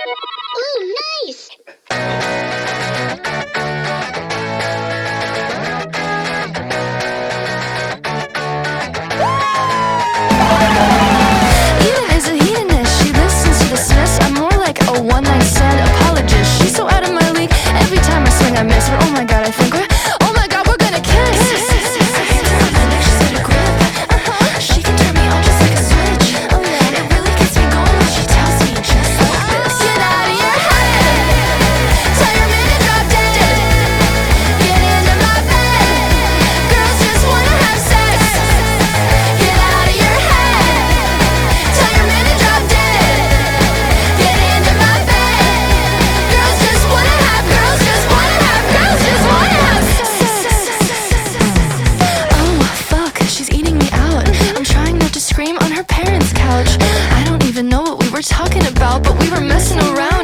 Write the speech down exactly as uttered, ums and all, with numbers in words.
Ooh, nice! Eden is a hedonist. She listens to the Smiths. I'm more like a one-night stand apologist. She's so out of my league. Every time I swing, I miss her. Oh my god, I think we're. Oh my god, we're gonna kiss. Hands around my neck, she's got a grip. Uh-huh. She can turn me on just like a switch. Oh yeah, it really gets me going when she tells me just like this. Get out of your head. Tell your man to drop dead. Get into my bed. Girls just wanna have sex. Get out of your head. Tell your man to drop dead. Get into my bed. Girls just wanna have. Girls just wanna have. Girls just wanna have sex. Oh fuck, she's eating me out. I'm trying not to scream on her parents' couch. I don't even know what we were talking about, but we were messing around.